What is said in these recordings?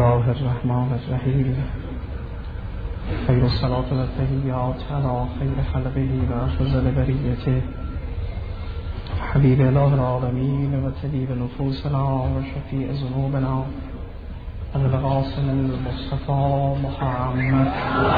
الله الرحمن الرحیم. خیر الصلاة و التحیات علی خیر خلقه و افضل بریته حبیب الله العالمین و طبیب نفوسنا و شفیع ذنوبنا القاسم المصطفى محمد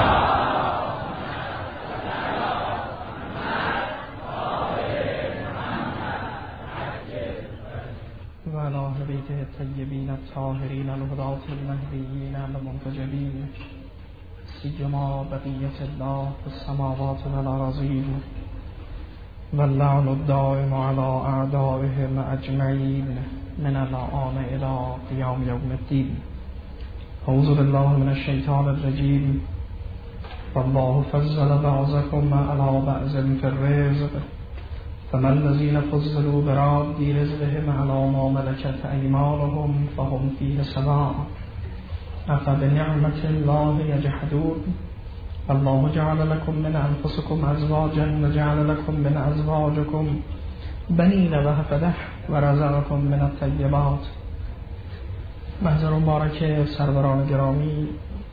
و علی اهل بیته الطیبین الطاهرین الهداة المهدیین المنتجبین سیما بقیة الله في السماوات والأراضین واللعن الدائم على أعدائهم أجمعين من الآن إلى قيام يوم الدين. أعوذ بالله من الشيطان الرجيم. والله فضل بعضكم على بعض في الرزق فما الذين فضلوا براد رزقهم على ما ملكت أيمانهم فهم فيه سواء أفبنعمة الله يجحدون. الله جعل لكم من أنفسكم أزواجا وجعل لكم من أزواجكم بنين وحفدة ورزقكم من الطيبات. محضر مبارک سروران گرامی،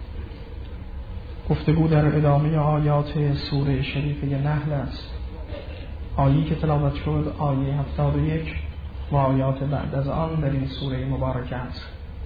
گفتگو در ادامه آیات سوره شریفه نحل است. آیه‌ای که تلاوت شد آیه 71 و آیات بعد از آن در این سوره مبارک است.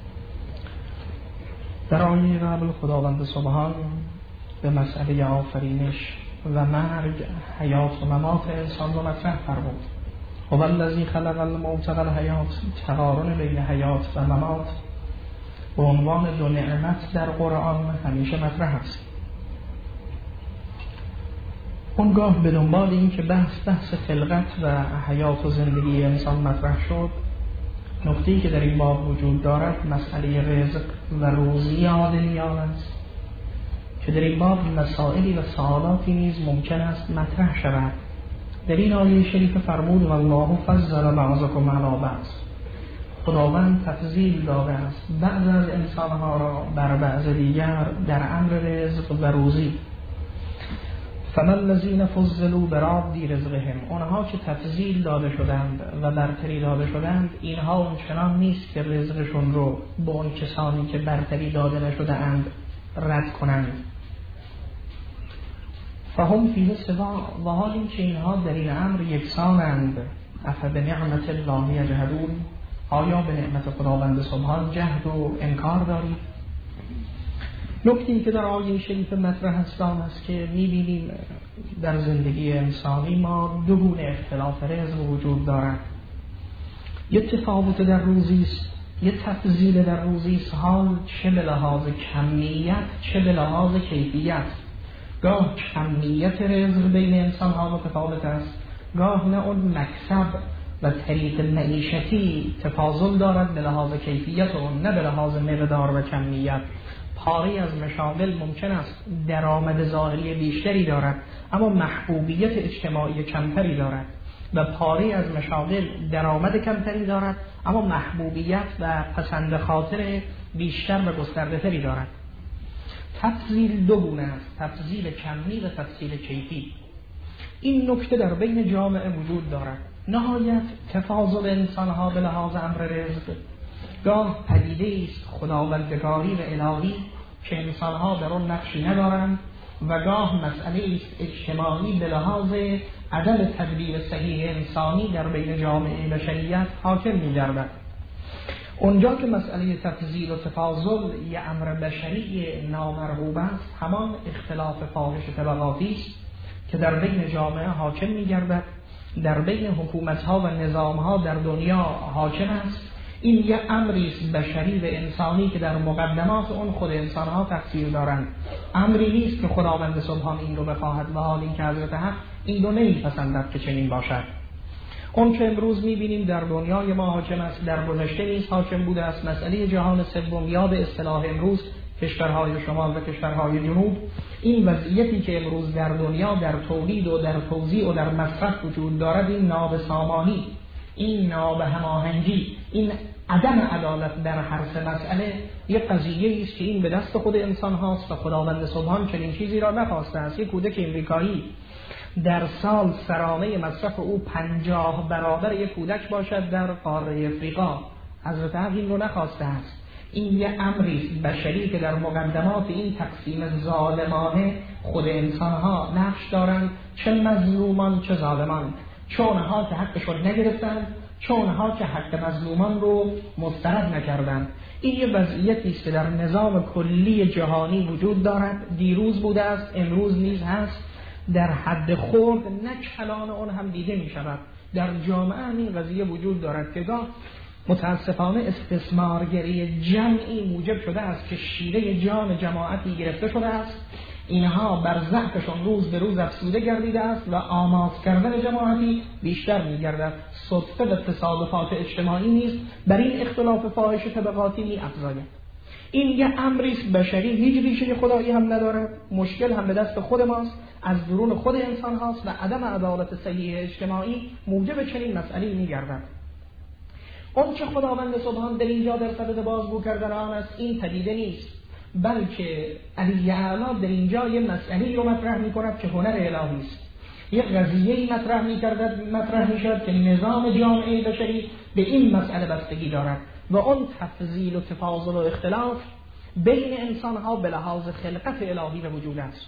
در آیه قبل خداوند سبحان به مسئله آفرینش و مرگ، حیات و ممات انسان رو مطرح فرمود. هو الذی خلق الموت والحیات، تقارن بین حیات و ممات به عنوان دو نعمت در قرآن همیشه مطرح است. اونگاه به دنبال این که بحث خلقت و حیات و زندگی انسان مطرح شد، نکته‌ای که در این باب وجود دارد مسئله رزق و روزی آدمیان است که در این باب مسائلی و سوالاتی نیز ممکن است مطرح شود. در این آیه شریف فرمود والله فضل بعضکم علی بعض، خداوند تفضیل داده است بعض از انسانها را بر بعض دیگر در امر رزق و روزی. فما الذین فضلوا براد رزقهم، اونها که تفضیل داده شدند و برتری داده شدند، اینها اونچنان نیست که رزقشون رو به اون کسانی که برتری داده نشده اند رد کنند. فهم فیه سواء، و حال این که اینها در این امر یکسانند. افبنعمت الله یجحدون، آیا به نعمت خداوند سبحان جهد و انکار دارید؟ نکته‌ای که در آیه شریف مطرح است آن است که می‌بینیم در زندگی انسانی ما دو گونه اختلاف رزق وجود دارد. یه تفاوت در روزی است، یه تفضیل در روزی است، حال چه به لحاظ کمیت چه به لحاظ کیفیت. گاه کمیت رزق بین انسان‌ها متفاوت است، گاه نه اون مکسب و طریق معیشتی تفاضل دارد به لحاظ کیفیت و نه به لحاظ مقدار و کمیت. پاری از مشاغل ممکن است درآمد ظاهری بیشتری دارد اما محبوبیت اجتماعی کمتری دارد، و پاری از مشاغل درآمد کمتری دارد اما محبوبیت و پسند خاطر بیشتر و گسترده‌تری دارد. تفضیل دو گونه است، تفضیل کمی و تفضیل کیفی. این نکته در بین جامعه وجود دارد. نهایت تفاضل انسانها به لحاظ امر رزق گاه پدیده است خداوندگاری و الهی که انسانها در آن نقشی ندارند، و گاه مسئله است اجتماعی به لحاظ عدم تدبیر صحیح انسانی در بین جامعه بشریت حاکم می‌گردد. اونجا که مسئله تفضیل و تفاضل یه امر بشری نامرغوب است، همان اختلاف فاحش طبقاتی است که در بین جامعه حاکم می‌گردد، در بین حکومت‌ها و نظام‌ها در دنیا حاکم است. این یک امری است بشری و انسانی که در مقدمات اون خود انسان‌ها تقصیر دارند. امری نیست که خداوند سبحان این رو بخواهد و حال این که حضرت حق این رو نمی‌پسندد که چنین باشد. اون که امروز می‌بینیم در دنیای ما حاکم است، در گذشته نیز حاکم بوده است. مسئله جهان سوم یا به اصطلاح امروز کشورهای شمال و کشورهای جنوب، این وضعیتی که امروز در دنیا در تولید و در توزیع و در مصرف وجود دارد، این نابسامانی، این نابهماهنگی، این عدم عدالت در هر سه مسئله یک قضیه است که این به دست خود انسان هاست و خداوند سبحان چنین چیزی را نخواسته است. یک کودک امریکایی در سال سرانه مصرف او 50 برابر یک کودک باشد در قاره افریقا. حضرت حق این رو نخواسته است. این یه امری بشری که در مقدمات این تقسیم ظالمانه خود انسانها نقش دارند، چه مظلومان چه ظالمان، چه اونها که حقشون نگرفتند، چه اونها که حق مظلومان رو مسترد نکردند. این یه وضعیتی است که در نظام کلی جهانی وجود دارد، دیروز بوده است، امروز نیز هست، در حد خرد نه کلان اون هم دیده می شود. در جامعه این قضیه وجود دارد که گاه متاسفانه استثمارگری جمعی موجب شده است که شیره جان جماعتی گرفته شده است، اینها بر ضعفشون روز به روز افزوده گردیده است و آماس کردن جماعتی بیشتر می‌گردد. صدفه و تصادفات اجتماعی نیست بر این اختلاف فاحش طبقاتی می‌افزاید. این یه امری است بشری، هیچ ریشه خدایی هم ندارد، مشکل هم به دست خود ماست، از درون خود انسان هاست و عدم عدالت صحیح اجتماعی موجب چنین مسئله‌ای می‌گردد. اون چه خداوند سبحان در اینجا در صدد بازگو کردن آن است، این پدیده نیست، بلکه علی اعلی در اینجا یه مسئله رو مطرح می‌کند که هنر الهی است. یه قضیه‌ای مطرح می‌شود که نظام جامعه بشری به این مسئله بستگی دارد و اون تفضیل و تفاضل و اختلاف بین انسان‌ها به لحاظ خلقت الهی به وجود است.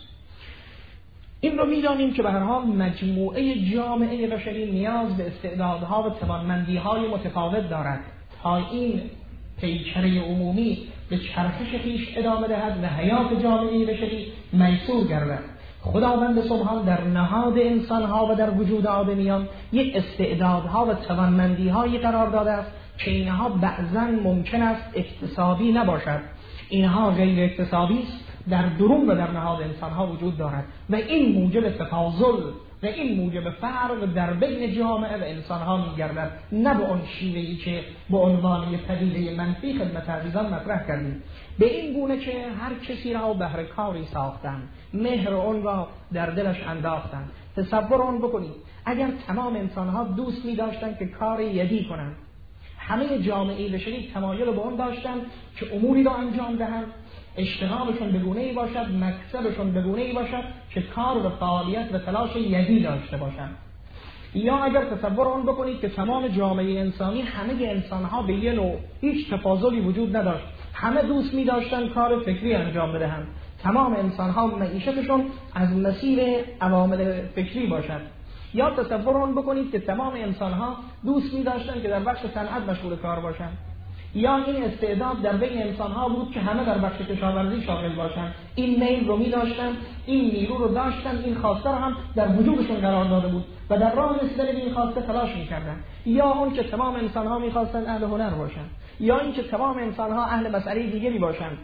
این رو می‌دانیم که به هر حال مجموعه جامعه بشری نیاز به استعدادها و توانمندی‌های متفاوت دارد تا این پیکره عمومی به چرخش خویش ادامه دهد و حیات جامعه بشری میسور گردد. خداوند سبحان در نهاد انسان‌ها و در وجود آدمیان یک استعدادها و توانمندی‌هایی قرار داده است که اینها بعضاً ممکن است اکتسابی نباشد، اینها غیر اکتسابی است، در درون و در نهاد انسان‌ها وجود دارد و این موجب تفاضل و این موجب فرق در بین جامعه و انسان‌ها می‌گردد، نه به اون شیوهی که به عنوان یک پدیده منفی خدمت عزیزان مطرح کردیم، به این گونه که هر کسی را بهر کاری ساختند، مهر اون را در دلش انداختند. تصور اون بکنید اگر تمام انسان‌ها دوست می‌داشتند که کار یدی کنند، همه جامعه بشری تمایل به اون داشتند که اموری را انجام دهند، اشتغالشون به گونه‌ای باشد، مکسبشون به گونه‌ای باشد که کار و فعالیت و تلاش یدی داشته باشند. یا اگر تصور اون بکنید که تمام جامعه انسانی، همه انسان‌ها به یه نوع هیچ تفاضلی وجود نداشت، همه دوست می‌داشتند کار فکری انجام بدهند، تمام انسان‌ها معیشتشون از مسیر عوامل فکری باشد. یا تصور اون بکنید که تمام انسان‌ها دوست می‌داشتند که در بخش صنعت مشغول کار باشند. یا این استعداد در بین انسان‌ها بود که همه در بخش کشاورزی شاغل باشند، این میل رو می‌داشتن، این نیرو رو داشتن، این خواسته رو هم در وجودشون قرار داده بود و در راه رسیدن به این خواسته تلاش می‌کردند. یا اون که تمام انسان‌ها می‌خواستن اهل هنر باشند، یا این که تمام انسان‌ها اهل مسئله دیگری باشند.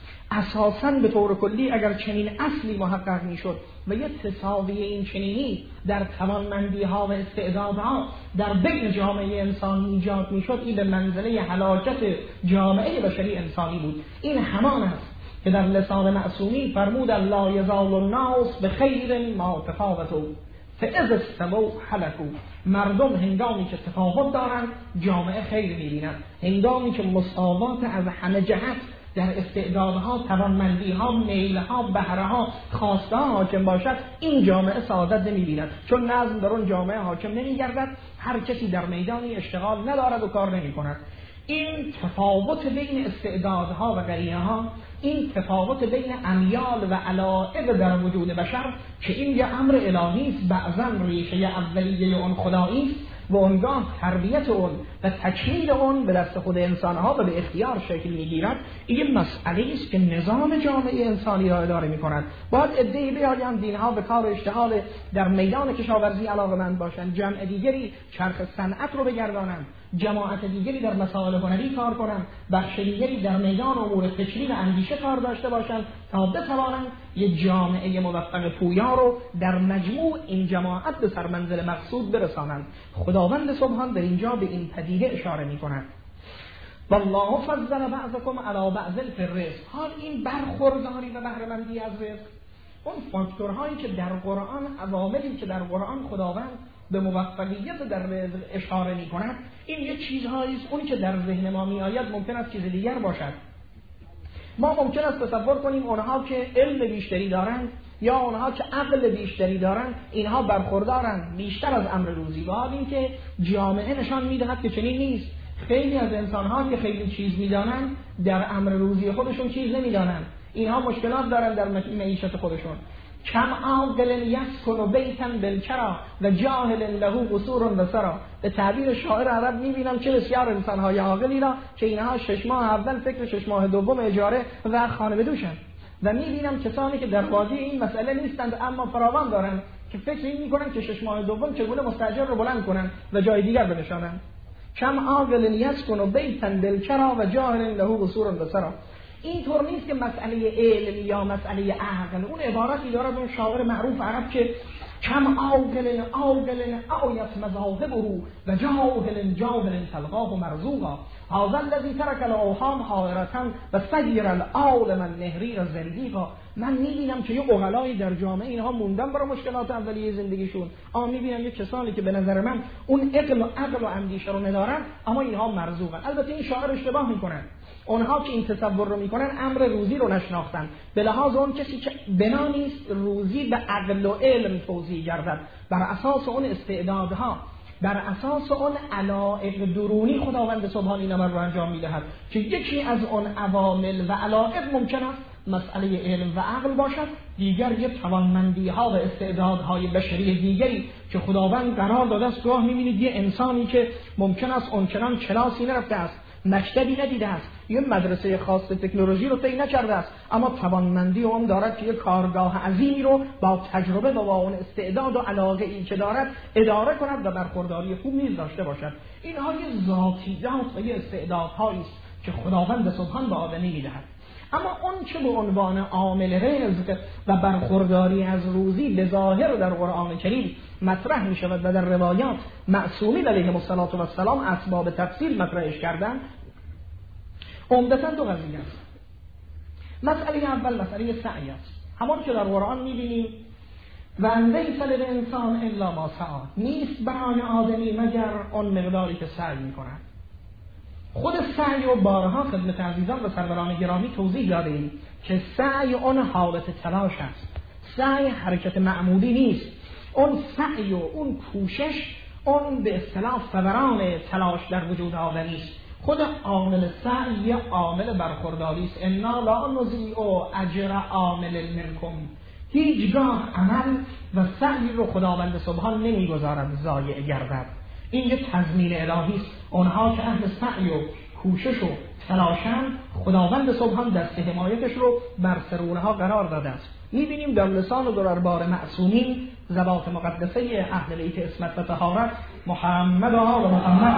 اساساً به طور کلی اگر چنین اصلی محقق میشد و یه تساوی این چنینی در توانمندی‌ها و استعدادها در بین جامعه انسانی ایجاد میشد، این به منزله هلاکت جامعه بشری انسانی بود. این همان است که در لسان معصومی فرمود لا یزال الناس بخیر ما تفاوتوا فاذا استووا هلكوا. مردم هنگامی که تفاوت دارند جامعه خیر می‌بیند، هنگامی که مساوات از همه جهت در استعدادها، توانمندی‌ها، میل‌ها، بهره‌ها، خواسته‌ها حاکم باشد، این جامعه سعادت نمی‌بیند، چون نظم در اون جامعه حاکم نمی‌گردد، هر کسی در میدانی اشتغال ندارد و کار نمی‌کند. این تفاوت بین استعدادها و قرینه‌ها، این تفاوت بین امیال و علائق در وجود بشر که این یه امر الهی است، بعضاً ریشه اولیه اون خدایی است و اونگاه تربیت اون و تکمیل اون به دست خود انسان‌ها و به اختیار شکل می‌گیرد. این مسئله است که نظام جامعه انسانی را اداره می‌کند. باید عده‌ای بیایند دین‌ها به کار اشتغال در میدان کشاورزی علاقه‌مند باشند، جمع دیگری چرخ صنعت رو بگردانند، جماعت دیگری در مسائل هنری کار کنند، بخش دیگری در میدان امور فکری و اندیشه کار داشته باشند تا بتوانند یک جامعه موفق پویا رو در مجموع این جماعت به سرمنزل مقصود برسانند. خداوند سبحان در اینجا به این پدیده اشاره می‌کند. والله فضل بعضکم علی بعض فی الرزق. حال این برخورداری و بهره‌مندی از رزق، اون فاکتورهایی که در قرآن، عواملی که در قرآن خداوند به موفقیت در رزق اشاره می‌کند، این یه چیزهایی است اونی که در ذهن ما میآید ممکن است چیز دیگر باشد. ما ممکن است تصور کنیم اونها که علم بیشتری دارند یا اونها که عقل بیشتری دارند اینها برخوردارند بیشتر از امر روزی، و حال این که جامعه نشان می‌دهد که چنین نیست. خیلی از انسان‌ها که خیلی چیز می‌دانن در امر روزی خودشون چیز نمی‌دانن. اینها مشکلات دارن در معیشت خودشون. کم عاقل یسکن بیتا بالکرا و جاهل له قصور و سرا. به تعبیر شاعر عرب می‌بینم چه بسیار انسان‌های عاقلی را که اینها 6 ماه اول فکر 6 ماه دوم اجاره و خانه بدوشن و می‌بینم کسانی که در وادی این مسئله نیستند اما فراوان دارن که فکر این می‌کنن که 6 ماه دوم چگونه مستاجر رو بلند کنن و جای دیگر بنشانن. کم عاقل یسکن بیتا بالکرا و جاهل له قصور و سرا. این طور نیست که مسئله علم یا مسئله عقل. اون عبارتی داره اون شاعر معروف عرب که کم عاقل آیت مذاهبه و جاهل تلقاه مرزوقا هذا الذی ترک الاوهام حائرة و سیر العالم النهری زندیقا. من میبینم که یه عقلایی در جامعه اینها موندن برای مشکلات اولیه زندگیشون. میبینم یه کسانی که به نظر من اون عقل و اندیشه رو ندارن اما اینها مرزوقن. البته این شاعر اشتباه میکنن. اونها که این تصور رو میکنن امر روزی رو نشناختن. به لحاظ اون کسی که بنا نیست روزی به عقل و علم توزیع گردد بر اساس اون استعدادها، بر اساس اون علایق درونی خداوند سبحان این عمل رو انجام میدهد که یکی از اون عوامل و علایق ممکن است مسئله علم و عقل باشد، دیگر یه توانمندی ها و استعدادهای بشری دیگری که خداوند قرار داده است. گاه میبینید یه انسانی که ممکن است اونچنان کلاسی نرفته است، مکتبی ندیده است، یه مدرسه خاص تکنولوژی رو طی نکرده است، اما توانمندی اون دارد که یه کارگاه عظیمی رو با تجربه و با اون استعداد و علاقه ای که دارد اداره کند و برخورداری خوب نیز داشته باشد. اینها یه ذاتیات و یه استعدادهایی است که خداوند سبحان به آدمی میدهد. اما اون چه به عنوان عامل رزق و برخورداری از روزی به ظاهر در قرآن کریم مطرح می شود و در روایات معصومین علیهم السلام اسباب تفصیل مطرحش کردن، عمدتاً دو قضیه است. مسئله اول مسئله سعی است. همون که در قرآن می بینیم و لیس للانسان الا ما سعی، نیست برای آدمی مگر اون مقداری که سعی می کند. خود سعی و بارها خدمت عزیزان و سروران گرامی توضیح دادیم که سعی اون حالت تلاش است. سعی حرکت معمولی نیست. اون سعی و اون کوشش اون به اصطلاح فوران تلاش در وجود آدمی است. خود عامل سعی یه عامل برخورداری است. انا لا نضیع اجر عامل منکم. هیچگاه عمل و سعی رو خداوند سبحان نمیگذارد ضایع گردد. این یک تضمین الهی است. اونها که اهل سعی و کوشش و تلاشن خداوند سبحان دست حمایتش رو بر سر اونها قرار داده است. می‌بینیم در لسان و دربار معصومین ذوات مقدسه اهل بیت عصمت و طهارت محمد و محمد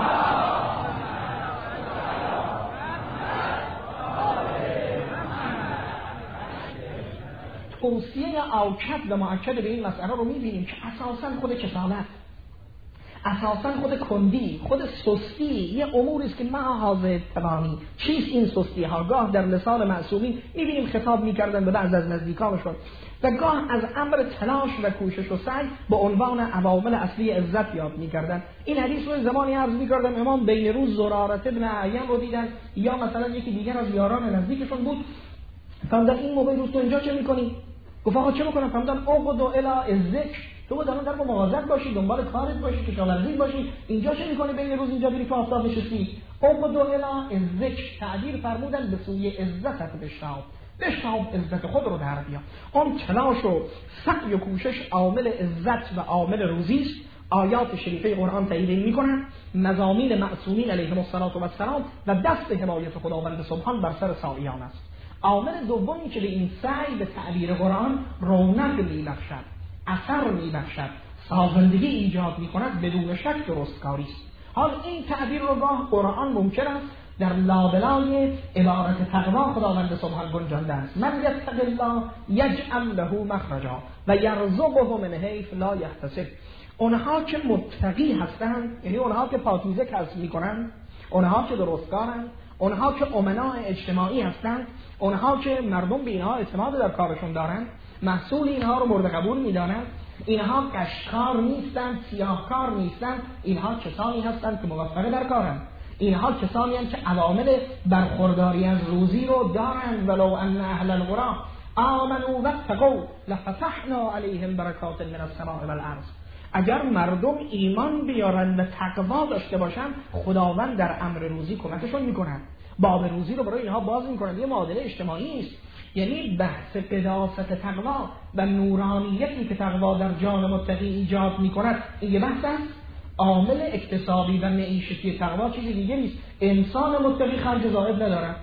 توصیه آکد و مؤکد به این مسئله رو می‌بینیم که اساساً خود کسالت، اساساً خود کندی، خود سستی یه اموری است که محض توانی. چیست این سستی ها؟ گاه در لسان معصومین می‌بینیم خطاب می‌کردن به بعض از نزدیکانشون و گاه از امر تلاش و کوشش و سعی به عنوان عوامل اصلی عزت یاد می‌کردن. این حدیث رو زمانی عرض می‌کردم امام بین روز زرارت ابن اعین رو دیدن یا مثلا یکی دیگر از یاران نزدیکشون بود، فرمودن این موقع روز تو اینجا چه می‌کنی؟ گفت آقا چه می‌کنم؟ فرمودن اقعد الی الذکر، تو باید الان در مواظبت باشی، دنبال کارت باشی، کشاورزی باشی. اینجا چه می‌کنی بین روز اینجا بری تو آفتاب نشستی؟ اقعد الی الذکر، تعبیر فرمودن به سوی عزتت بشتاب عزت خود رو در بیا. اون تلاش و سعی و کوشش عامل عزت و عامل روزی است. آیات شریفه قرآن تایید می‌کنند مضامین معصومین علیهم السلام و دست حمایت خداوند سبحان بر سر سعیان است. عامل دومی که به این سعی به تعبیر قرآن رونق می‌بخشد، اثر می‌بخشد، سازندگی ایجاد می‌کند، بدون شک درستکاری است. حال این تعبیر رو گاه قرآن ممکن است در لابلای عبارت تقوا خداوند سبحان گنجانده است. من یتق الله یجعل له مخرجا و یرزقه من حیث لا یحتسب. اونها که متقی هستند، یعنی اونها که پاکیزه کسب می‌کنند، اونها که درستکارند، اونها که امناء اجتماعی هستند، اونها که مردم به اینها اعتماد در کارشون دارند، محصول اینها رو مورد قبول می‌دانند، اینها قشکار نیستند، سیاهکار نیستند، اینها کسانی هستند که موفق در کارند. اینها کسانی هستند که عوامل برخورداری از روزی رو دارند. ولو ان اهل القرى آمنوا واتقوا لفتحنا علیهم برکات من السماء والارض. اگر مردم ایمان بیارن و تقوا داشته باشن، خداوند در امر روزی کمکشون میکنن، باب روزی رو برای اینها باز میکنن. یه معادله اجتماعی است. یعنی بحث قداست تقوا و نورانیتی که تقوا در جان متقی ایجاد میکند، این یه بحث است. عامل اقتصادی و معیشتی تقوا چیزی دیگه نیست. انسان متقی خرج زائد ندارد،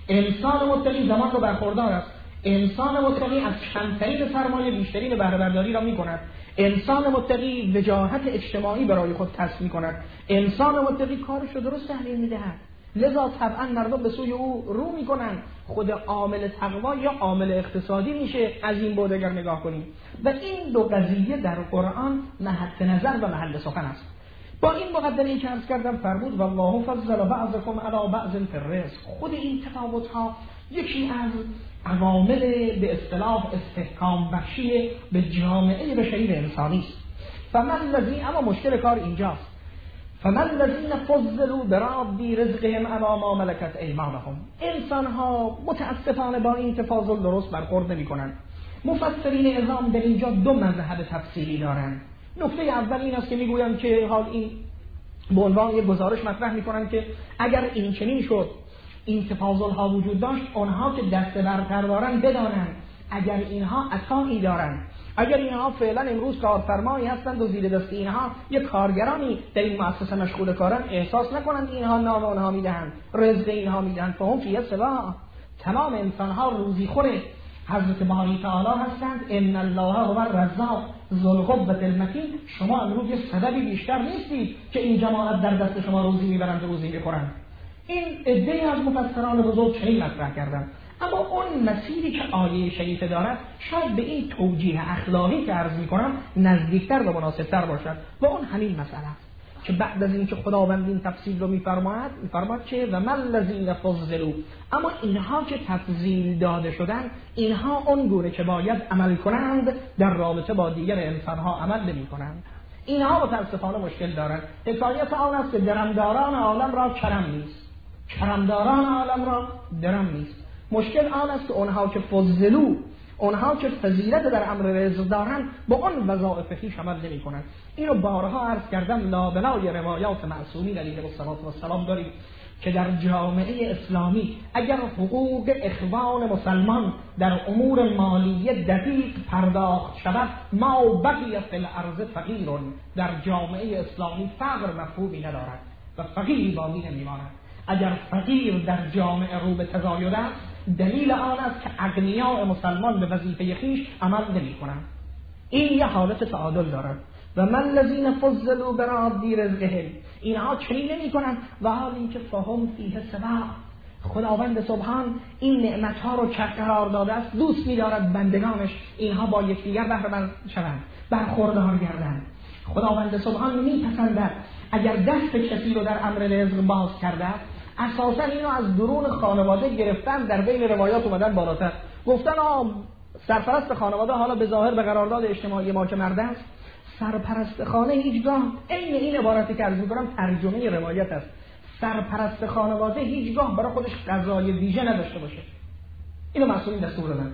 انسان متقی زمان رو برخوردار است، انسان متقی از کمترین سرمایه بیشترین بهره برداری را میکند، انسان متقی وجاهت اجتماعی برای خود کسب میکند، انسان متقی کارش رو درست تحلیل میدهد، لذا طبعا مردم به سوی او رو میکنن. خود عامل تقوا یا عامل اقتصادی میشه از این بعد اگر نگاه کنیم. و این دو قضیه در قرآن محط نظر و محل سخن است. با این مقدمه‌ای که عرض کردم فرمود والله فضل بعضکم علی بعض فی الرزق. خود این تفاوت‌ها یکی از عوامل به اصطلاح استحکام بخشی به جامعه بشری انسانی است. فمن الذی، اما مشکل کار اینجاست، فمن الذین فضلوا براد رزقهم علی ما ملکت ایمانهم. انسان‌ها متاسفانه با این تفاضل درست برخورد نمی‌کنند. مفسرین اعظام در اینجا دو مذهب تفصیلی دارند. نکته اول این است که میگویند که حال این به عنوان یک گزارش مطرح میکنند که اگر این چنین شد، این تفاضل ها وجود داشت، اونها که دست برتر دارن بدانند اگر اینها عطایی دارند، اگر اینها فعلا امروز کارفرمایی هستند و زیر دست اینها یک کارگرانی در این مؤسسه مشغول کارن، احساس نکنند اینها نام اونها میدهند، رزق اینها میدهند، فهم فیه سوا. تمام انسان ها روزی خوره. حضرت باری تعالی هستند ان الله هو الرزاق ذو القوة المتین. شما امروز یه سببی بیشتر نیستید که این جماعت در دست شما روزی میبرند و روزی میخورند. این عده‌ای از مفسران بزرگ چنین مطرح کردند. اما اون مسیری که آیه شریفه دارد شاید به این توجیه اخلاقی که عرض میکنم نزدیکتر و مناسبتر باشد و اون همین مسئله است که بعد از اینکه خداوند این تفصیل رو میفرماید که و من الذین فضلوا، اما اینها که تفضیل داده شدن، اینها اون گونه که باید عمل کنند در رابطه با دیگر انسانها عمل نمی کنند. اینها متاسفانه مشکل دارند. حکایت آن است که درمداران عالم را کرم نیست، کرمداران عالم را درم نیست. مشکل آن است که اونها که فضلوا، اونها که فضیلت در امر رزق دارند، با اون وظایف خویش عمل نمی‌کنند. اینو بارها عرض کردم، لابلای روایات معصومین علیهم السلام داریم که در جامعه اسلامی اگر حقوق اخوان مسلمان در امور مالیه دقیق پرداخت شود، ما بقی فی الارض فقیر، در جامعه اسلامی فقر مفهومی ندارد و فقیری باقی نمی‌ماند. اگر فقیر در جامعه رو به تزاید است، دلیل آن است که اغنیاء مسلمان به وظیفه خویش عمل نمی‌کنند. این یه حالت تعادل دارد. و من الذین فضلوا براد رزقهم، اینها چنین نمی‌کنند و حال اینکه فهم فیه سوا. خداوند سبحان این نعمت‌ها رو که قرار داده است، دوست می‌دارد بندگانش اینها با یکدیگر بهره‌مند شوند، برخوردار گردند. خداوند سبحان می‌پسندد اگر دست کسی رو در امر رزق باز کرده، اساساً اینو از درون خانواده گرفتن. در بین روایات اومدن بالاتر گفتن سرپرست خانواده، حالا به ظاهر به قرارداد اجتماعی ما که مرد است، سرپرست خانه هیچگاه، این عبارتی که عرض می‌کنم ترجمه روایت است، سرپرست خانواده هیچگاه برای خودش غذای ویژه نداشته باشه. اینو مسئولین دستور دادن.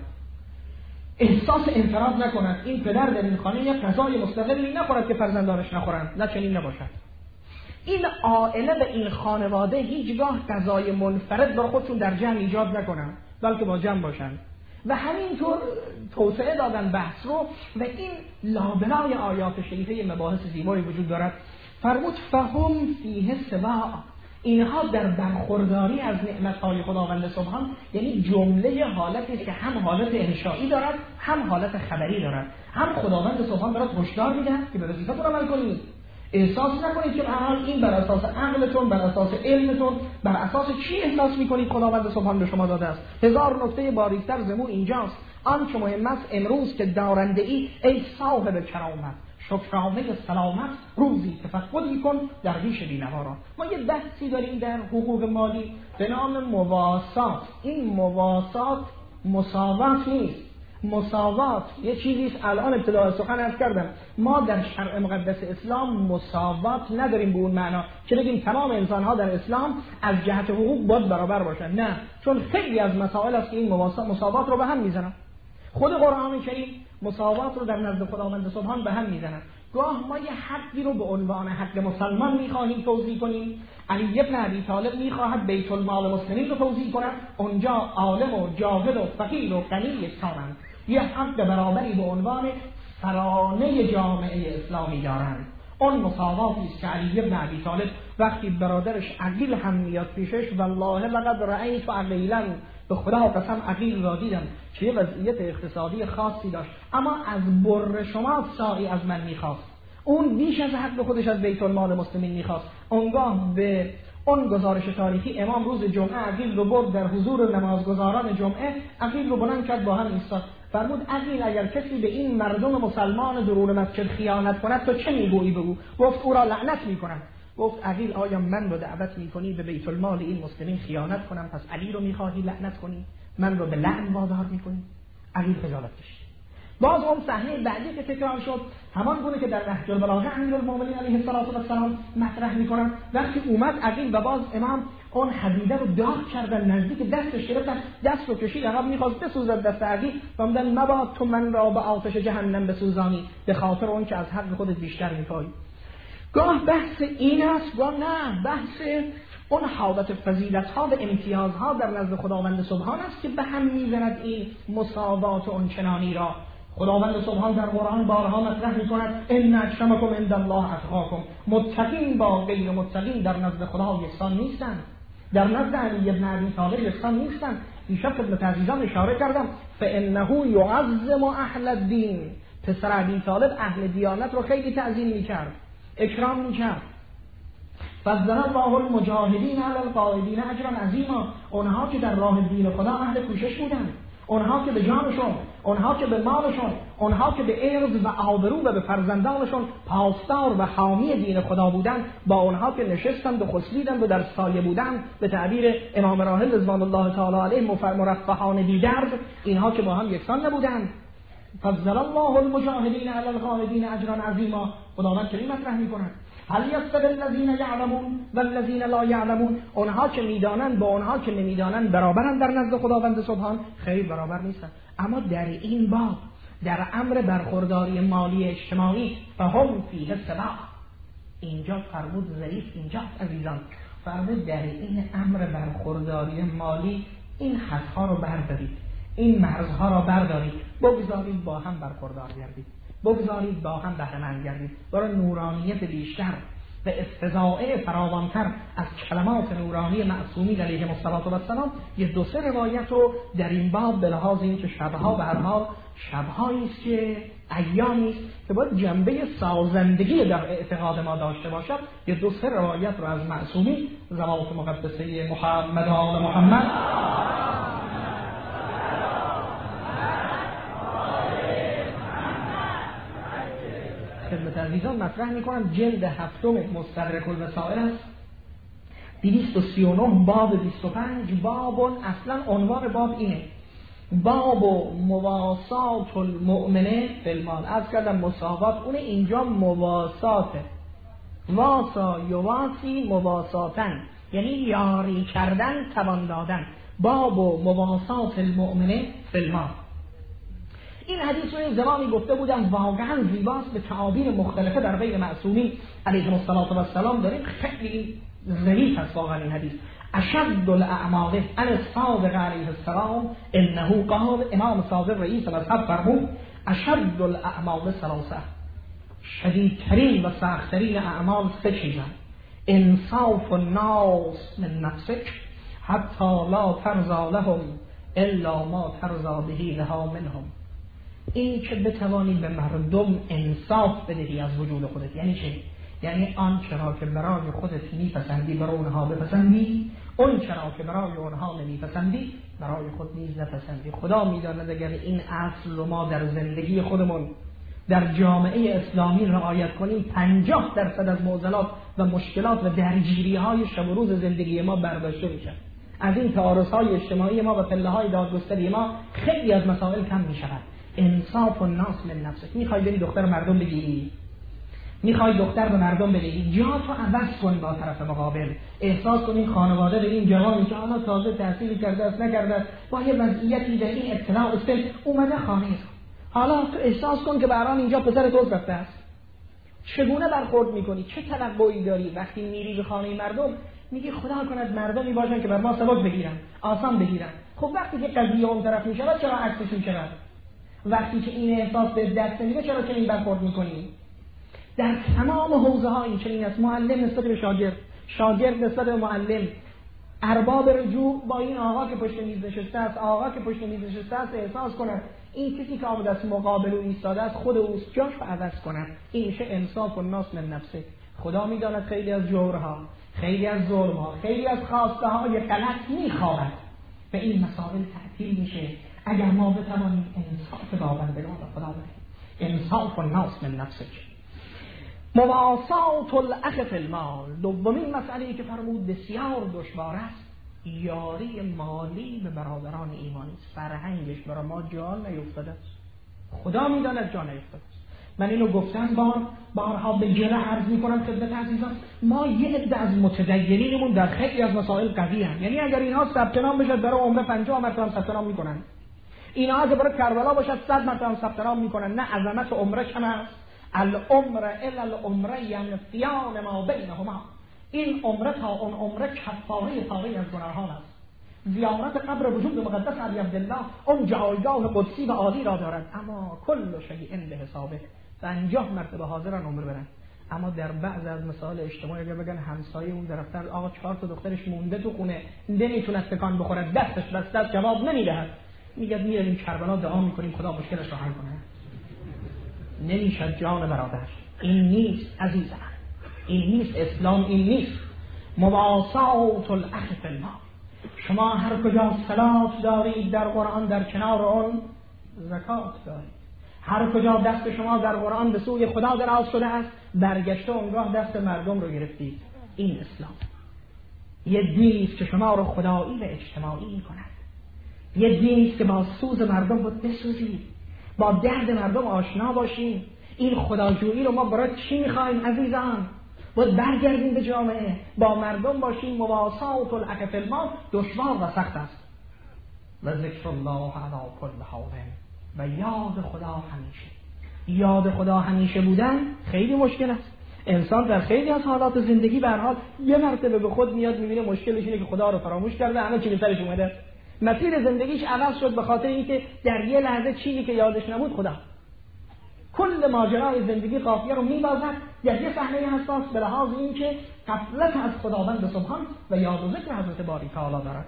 احساس انفراد نکند، این پدر در این خانه یک غذای مستقلی نخورد که فرزندانش نخورند، نه چنین نباشد. این عائله به این خانواده هیچگاه غذای منفرد برای خودشون در جمع ایجاد نکنن، بلکه با جمع باشن و همینطور توسعه دادن بحث رو. و این لابلای آیات شریفه مباحث زیبایی وجود دارد. فرمود فهم فیه سوا، اینها در برخورداری از نعمت‌های خداوند سبحان، یعنی جمله حالتی که هم حالت انشایی دارد هم حالت خبری دارد. هم خداوند سبحان برات هشدار میده که به وظیفتون عمل کنید، احساس نکنید که این بر اساس عقلتون، بر اساس علمتون، بر اساس چی احساس میکنید خداوند سبحان به شما داده است. هزار نکته باریکتر زمون اینجاست. آن که مهم است امروز که دارنده ای صاحب کرامت، شکرانه سلامت، روزی تفقدی کن در ریش بی‌نوا را. ما یه بحثی داریم در حقوق مالی به نام مواسات. این مواسات مساوات نیست. مساوات یه چیزی است، الان ابتدای سخن عرض کردم، ما در شرع مقدس اسلام مساوات نداریم به اون معنا که بگیم تمام انسان‌ها در اسلام از جهت حقوق باید برابر باشن. نه، چون خیلی از مسائل است که این مساوات رو به هم میزنن. خود قرآن کریم مساوات رو در نزد خداوند سبحان به هم میزنن. گاه ما یه حقی رو به عنوان حق مسلمان میخواهیم توضیح کنیم، علی بن ابی طالب میخواهد بیت المال مسلمین رو توضیح کند، اونجا عالم و جاهل و فقیر و غنی یکسانند، یه حق برابری به عنوان سرانه جامعه اسلامی دارند. اون مساواتی است که علی بن ابی طالب وقتی برادرش عقیل هم میاد پیشش، والله لقد رأیت عقیلا، به خدا قسم عقیل را دیدم که یه وضعیت اقتصادی خاصی داشت، اما از بر شما ساعی از من میخواست، اون بیش از حق خودش از بیت المال مسلمین میخواست. اونگاه به اون گزارش تاریخی امام روز جمعه عقیل رو برد در حضور نمازگزاران جمعه، عقیل رو بلند کرد با هم ایستاد، فرمود عقیل اگر کسی به این مردم مسلمان درون مسجد خیانت کند تو چه میگویی بگو؟ گفت او را لعنت میکنم. گفت عقیل آیا من رو دعوت میکنی به بیت المال این مسلمین خیانت کنم، پس علی رو میخواهی لعنت کنی، من رو به لعن وادار میکنی؟ عقیل خجالت کشید. باز اون صحنه بعدی که تکرار شد، همان گونه که در نهج البلاغه امیرالمومنین علیه السلام مطرح میکنن، وقتی اومد عقیل و باز امام اون حدیده رو داغ کردن، نزدیک دستش گرفتن، دست رو کشید عقب میخواست بسوزد دست عقیل، فرمودن مباد تو من را به آتش جهنم بسوزانی، به خاطر اون که از حق خودت بیشتر میخوای. گاه بحث این است، گاه نه، بحث اون حالت فضیلت ها و امتیاز ها در نزد خداوند سبحان است که به هم میزند این مساوات اون چنانی را. خداوند سبحان در قرآن بارها مطرح می‌کند ان اکرمکم عند الله اتقاکم، متقین با غیر متقین در نزد خدا یکسان نیستند، در نزد علی بن ابی طالب یکسان نیستند. دیشب خدمت عزیزان اشاره کردم فانه یعظم اهل الدین، پسر ابی طالب اهل دیانت رو خیلی تعظیم می‌کرد، اکرام می‌کرد. فضل الله المجاهدین علی القاعدین اجرا عظیما، اونها که در راه دین خدا اهل کوشش بودند، اونها که به جانشون، اونها که به مالشون، اونها که به عرض و آبرو و به فرزندانشون پاسدار و حامی دین خدا بودند، با اونها که نشستند و خسبیدند و در سایه بودند، به تعبیر امام راحل رضوان الله تعالی علیه مرفهان بی‌درد، اینها که با هم یکسان نبودند. فضل الله المجاهدین علی القاعدین اجرا عظیما، خداوند کریم مطرح می‌کند هل یستوی الذین یعلمون والذین لا یعلمون، اونها که میدانند با اونها که نمیدانند برابرند در نزد خداوند سبحان؟ خیر برابر نیستند. اما در این باب، در امر برخورداری مالی اجتماعی فهم فیه سواء، اینجا فرمود ظریف اینجا عزیزان، فرمود در این امر برخورداری مالی این خطها رو بردارید، این مرزها رو بردارید، بگذارید با هم برخوردار گردید، بگذارید با هم بهره‌مند گردید، برای نورانیت بیشتر و استضاعه فراوانتر از کلمات نورانی معصومین علیهم السلام. یه دو سه روایت رو در این باب به لحاظ اینکه شبها به هر حال شبهایی است که ایامی است که باید جنبه سازندگی در اعتقاد ما داشته باشد، یه دو سه روایت رو از معصومین ذوات مقدسه محمد آل محمد خدمت عزیزان مطرح میکنم. جلد هفتم مستدرک الوسائل است، 239 باب 25. باب اصلا عنوان باب اینه، باب مواسات المؤمنه فی المال. از کردم مساوات، اونه اینجا مواساته، واسا یواسی مواساتن، یعنی یاری کردن، توان دادن. باب مواسات المؤمنه فی المال. این حدیث رو زمانی گفته بودم واقعا زیباست، به تعابیر مختلفه در بین معصومین علیهم السلام داریم، خیلی ظریف است واقعا این حدیث. اشد الاعمال علی الصادق علیه السلام انه قال، امام صادق رئیس مذهب فرمود اشد الاعمال ثلاثه، شدیدترین و سختترین اعمال سه چیزند: انصاف الناس من نفسک حتی لا ترضى لهم الا ما ترضى به لها منهم. این که بتوانی به مردم انصاف بدهی از وجود خودت. یعنی چه؟ یعنی آن چرا که برای خودت میپسندی برای اونها بپسندی، اون چرا که برای اونها نمیپسندی برای خود نیز نپسندی. خدا میداند اگر این اصل رو ما در زندگی خودمون در جامعه اسلامی رعایت کنیم، 50% از معضلات و مشکلات و درگیری‌های شب و روز زندگی ما برداشته میشه. از این تعارض‌های اجتماعی ما و پله‌های دادگستری ما خیلی از مسائل کم میشود. انصاف الناس من نفسک. میخوای بری دختر مردم بگیری، میخوای دختر به مردم بدهی، جا تو عوض کن با طرف مقابل. احساس کن این خانواده به این جوانی که حالا تازه تحصیل کرده است نکرده با یه وضعیتی در این اطلاع است اومده خانه، حالا تو احساس کن که برام اینجا پسر تو رفته است، چگونه برخورد میکنی؟ چه توقعی داری؟ وقتی میری به خانه مردم میگی خدا کند مردمی باشن که بر ما ثواب بگیرن، آسان بگیرن. خب وقتی که قضیه اون طرف میشود چرا عکسش میشود؟ وقتی که این احساس به دست نمیده چرا چنین برخورد میکنی؟ در تمام حوزه ها این چنین است. معلم نسبت به شاگرد، شاگرد نسبت به معلم، ارباب رجوع با این آقا که پشت میز نشسته است، آقا که پشت میز نشسته است احساس کنند این کسی که آمده است مقابل او ایستاده است خود اوست، جاش رو عوض کنند. این میشه انصاف الناس من نفسه. خدا میداند خیلی از جورها، خیلی از ظلمها، خیلی از خواسته های غلط میخوابد. به این مسائل تعطیل میشه اگر ما بتوانیم انصاف داوندگان خدا بدهیم. انصاف الناس من نفسه. مواسات الاخ فی المال. دومین مسئله‌ای که فرمود بسیار دشوار است، یاری مالی به برادران ایمانی است. فرهنگش برای ما جا نیفتاده است. خدا میداند جا نیفتاده است. من اینو گفتم بارها به جله عرض میکنم خدمت عزیزان، ما یه عده از متدینینمون در خیلی از مسائل قوی هستند. یعنی اگر اینها ثبت نام بشه برای عمره 50 مرتبه ثبت نام میکنن، اینها که برای کربلا باشد 100 مرتبه ثبت نام میکنن. نه عظمت عمره کم است. العمره الا العمره ینفیان ما بینهما. این عمره تا اون عمره کفاره طاغی از گناهان است. زیارت قبر وجود مقدس علی عبدالله اون جایگاه قدسی و عالی را دارد، اما کل شیء به حسابه. 50 مرتبه حاضرن عمره برن. اما در بعض از مسائل اجتماعی اگر بگن همسایه اون طرفتر آقا 4 تا دخترش مونده تو خونه نمیتونه تکان بخوره، دستش بسته است، جواب نمیدهد، میگه میریم کربلا دعا میکنیم خدا مشکلش رو حل کنه. نمیشد جان برادر. این نیست عزیزان، این نیست اسلام، این نیست. مواسات الاخ فی المال. شما هر کجا صلات دارید در قرآن در کنار آن زکات دارید. هر کجا دست شما در قرآن به سوی خدا دراز شده است برگشته اونگاه دست مردم رو گرفتید. این اسلام. یه دینی است که شما رو خدایی و اجتماعی می‌کند. یه دینی است که با سوز مردم بود بسوزید، با درد مردم آشنا باشیم. این خداجویی رو ما برای چی می‌خوایم عزیزان؟ باید برگردیم به جامعه، با مردم باشیم. مواسات الاخ فی المال دشوار و سخت است. و ذکر الله علی کل حال. و یاد خدا همیشه. یاد خدا همیشه بودن خیلی مشکل است. انسان در خیلی از حالات زندگی به هر حال یه مرتبه به خود میاد میبینه مشکلش اینه که خدا رو فراموش کرده، همه چی به سرش اومده. مسیر زندگیش عوض شد به خاطر اینکه در یه لحظه چیزی که یادش نبود خدا. کل ماجرای زندگی قافیه رو میبازد در یه صحنه حساس به لحاظ اینکه غفلت از خداوند سبحان و یاد و ذکر حضرت باری تعالی دارد.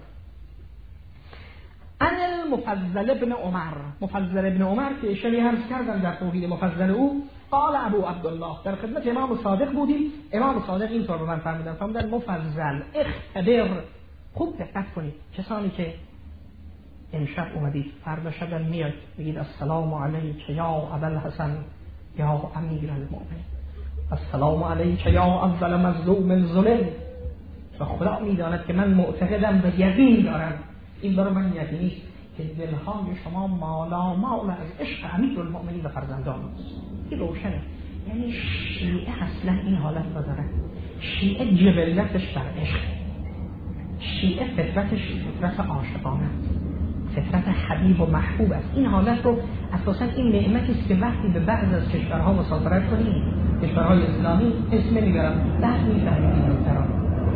المفضل ابن عمر. مفضل ابن عمر که اشاره هم کردن در توحید مفضل او، قال ابو عبدالله. در خدمت امام صادق بودیم. امام صادق اینطور به من فرمودن مفضل اختبر. خوب دقت کنید کسانی که امشب اومدید فردا شب میاد میگید السلام علیک یا ابوالحسن یا امیر المؤمنین، السلام علیک یا اول مظلوم ظلم. و خدا میداند که من معتقدم و یقین دارم، این برای من یقینی است که دلهای شما مالا مال از عشق امیر المؤمنین و فرزندان است. این روشنه. یعنی شیعه اصلا این حالت را دارد. شیعه جبلتش بر عشق، شیعه فطرتش فطرت عاشقانه است، فطرت حبیب و محبوب است. این حالت رو اساساً این نعمتی است که وقتی به بعض از کشورها مسافرت کنید، کشورهای اسلامی اسم نمیبرم، بعد میفهمید این نکته.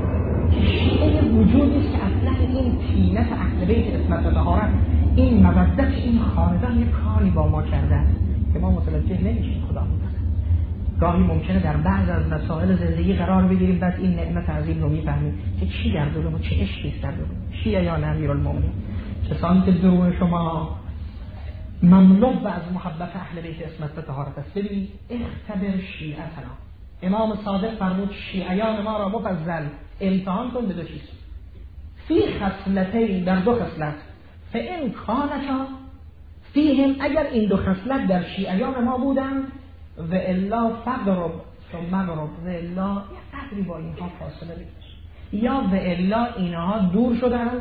شیعه وجودی است که اصلا این طینت اهل بیت عصمت و طهارت، این مودت این خاندان یک کاری با ما کرده که ما متوجه نمیشیم. خدا میدونه گاهی ممکنه در بعض از مسائل زندگی قرار بگیریم بعد این نعمت عظیم رو میفهمیم که چی در دل ما، چه عشقی در دل شیعه یا امیرالمومنین. کسانی که درون شما مملو و از محبت اهل بیت عصمت و طهارت است. ببینید اختبر شیعتنا. امام صادق فرمود شیعیان ما را مفضل امتحان کن به دو چیز، فی خصلتین، در دو خصلت، فان کانتا فیهم، اگر این دو خصلت در شیعیان ما بودند، و الا فقرب ثم مغرب، و الا یه قدری با اینها فاصله بگذار، یا و الا اینها دور شدند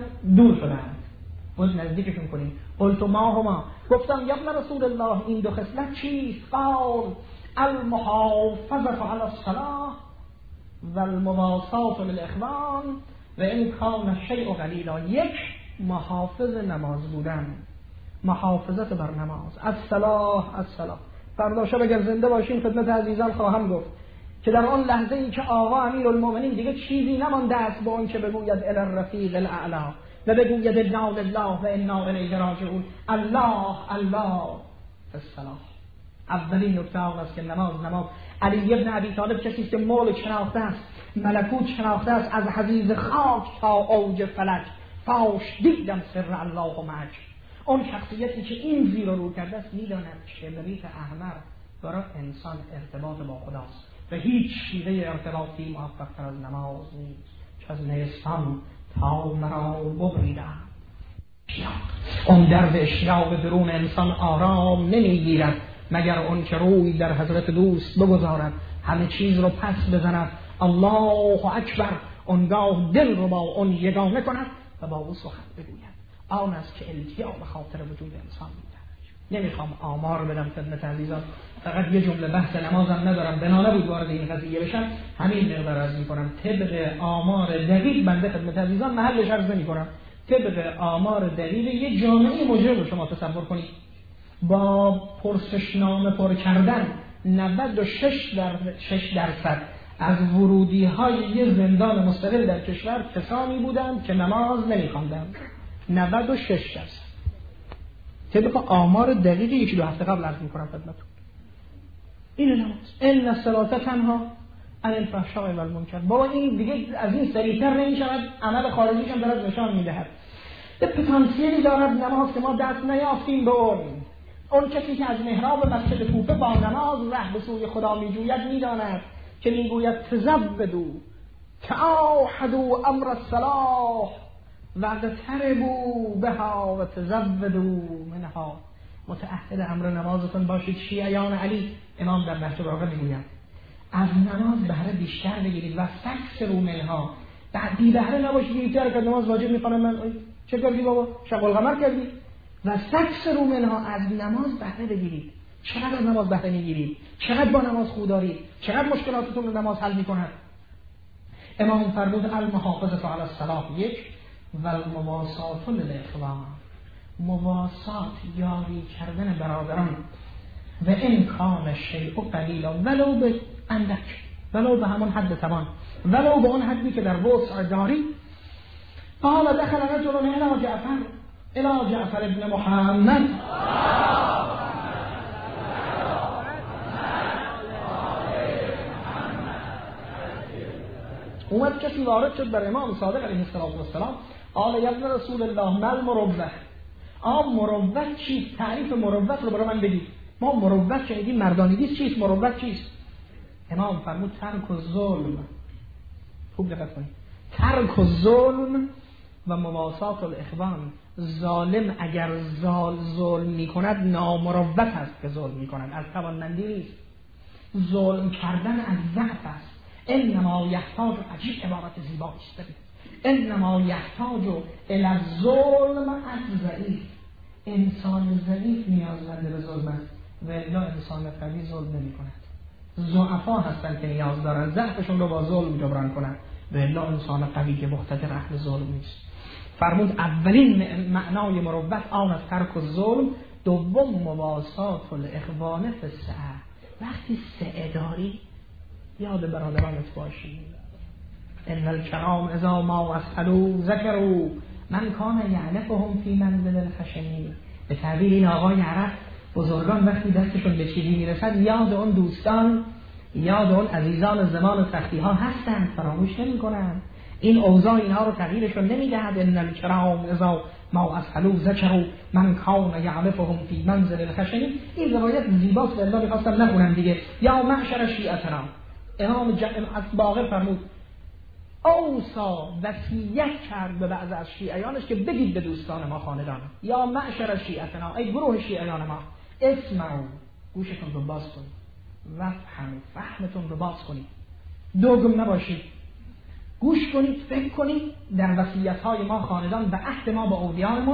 باید نزدیکشون کنیم. قلت ما هما، گفتم یا ابن رسول الله این دو خصلت چیست؟ قال المحافظة على الصلاة و المواصات للاخوان و این کان الشیء قلیلا. یک، محافظ نماز بودن، محافظت بر نماز، الصلاة فردا شب اگر زنده باشیم خدمت عزیزان خواهم گفت که در آن لحظه ای که آقا امیرالمومنین دیگه چیزی نمانده است با آنکه بگوید الی الرفیق الاعلی و بگوید انا لله و انا الیه راجعون. الله الله الصلاح. اولین نکته آن است که نماز علی ابن ابی طالب کسی است که ملک شناخته است، ملکوت شناخته است، از حضیض خاک تا اوج فلک فاش دیدم سر الله و معک. اون شخصیتی که این زیر و رو کرده است میداند کبریت احمر برای انسان ارتباط با خداست و هیچ شیوه ارتباطی موفق تر از نماز نیست که از نیستان تا مرا ببریدم. اون درد اشتیاق درون انسان آرام نمیگیرد مگر اون که روی در حضرت دوست بگذارد، همه چیز رو پس بزند، الله اکبر، اونگاه دل رو با اون یگانه کند و با او سخن بگوید. آن است که التیام به خاطر وجود انسان می‌دهد. نمیخوام آمار بدم خدمت عزیزان، فقط یه جمله بحث نمازم ندارم، بنا نبود وارد این قضیه بشم، همین مقدار عرض می‌کنم. طبق آمار دقیق بنده خدمت عزیزان محلش عرض نمی‌کنم، طبق آمار دقیق یه جامعه مجرم رو شما تصور کنید با پرسشنامه پر کردن 96% از ورودی‌های یه زندان مستقل در کشور کسانی بودند که نماز نمی‌خواندند. 96%. طبق آمار دقیقی یکی دو هفته قبل عرض می‌کنم خدمتتون. این نماز ان الصلاة تنها عن الفحشاء والمنکر. بابا این دیگه از این سریع‌تر نمی‌شود، عمل خارجیش هم داره نشان می‌دهد. یه پتانسیلی دارد نماز که ما دست نیافتیم به اون کسی که از محراب مسجد کوفه با نماز ره به سوی خدا می‌جوید می‌داند که می‌گوید تزودوا تعاهدوا امر الصلاح واقتربوا بها و تزودوا منها. متعهد امر نمازتون باشید شیعیان علی. امام در نهج البلاغه میگوید از نماز بهره بیشتر بگیرید و فکسروا منها. بعد بی بهره نباشید بیشتر که نماز واجب میخوانم من چه کردی بابا شب القمر کردی. و فکسروا منها، از نماز بهره بگیرید. چقدر از نماز بهره میگیرید؟ چقدر با نماز خو دارید؟ چقدر مشکلاتتون رو نماز حل میکند؟ امام فرمود المحافظه علی الصلاح یک و المواسات للاخوان. مواسات یاری کردن برادران و امکان شیء قلیلا ولو به اندک، ولو به همون حد توان، ولو به اون حدی که در وسع داری. قال دخل رجل الى جعفر ابن محمد اومد کسی وارد شد بر امام صادق علیه السلام. قال یا ابن رسول الله مل مروت. مروت چیست؟ تعریف مروت رو برای من بگید. ما مروت شنیدیم مردانگی چیست؟ مروت چیست؟ امام فرمود ترک الظلم. خوب دقت کنید. ترک الظلم و مواسات الاخوان. ظالم اگر ظلم میکند نامروت است که ظلم میکند، از توانمندی نیست. ظلم کردن از ضعف است. انما یحتاج، عجیب عبارت زیبایی است، انما یحتاج الی الظلم الضعیف. انسان ضعیف نیازمند به ظلم است و الا انسان قوی ظلم نمی‌کند. ضعفا هستند که نیاز دارن ضعفشون رو با ظلم جبران کنند و الا انسان قوی که مقتدر اهل ظلم نیست. فرمود اولین معنای مروت آن از ترک الظلم، دوم مواسات الاخوان فی السعه. وقتی سعه داری یاد برادرانت باشی. ان الکرام اذا ما اسالوا ذکروا من کان یعلفهم فی منزل الخشنی. به تعبیر این آقای عرب، بزرگان وقتی دستشون به چیزی میرسد یاد اون دوستان، یاد اون عزیزان زمان سختی ها هستند، فراموش نمی کنند. این اوضاع اینها رو تغییرشون نمیدهد. ان الکرام اذا ما اسالوا ذکروا من کان یعلفهم فی منزل الخشنی. این روایت زیباست و الله می‌خواستم نخونم دیگه. یا معشر شیعتنا، امام از باقر فرمود اوصا وصیت کرد به بعض از شیعیانش که بگید به دوستان ما خاندان، یا معشر شیعتنا، ای گروه شیعیان ما، اسمعوا، گوشتون رو باز کنید، وفهموا، فهمتون رو باز کنید، دوگم نباشید، گوش کنید، فکر کنید در وصیت‌های ما خاندان و عهد ما با اولیاءمون.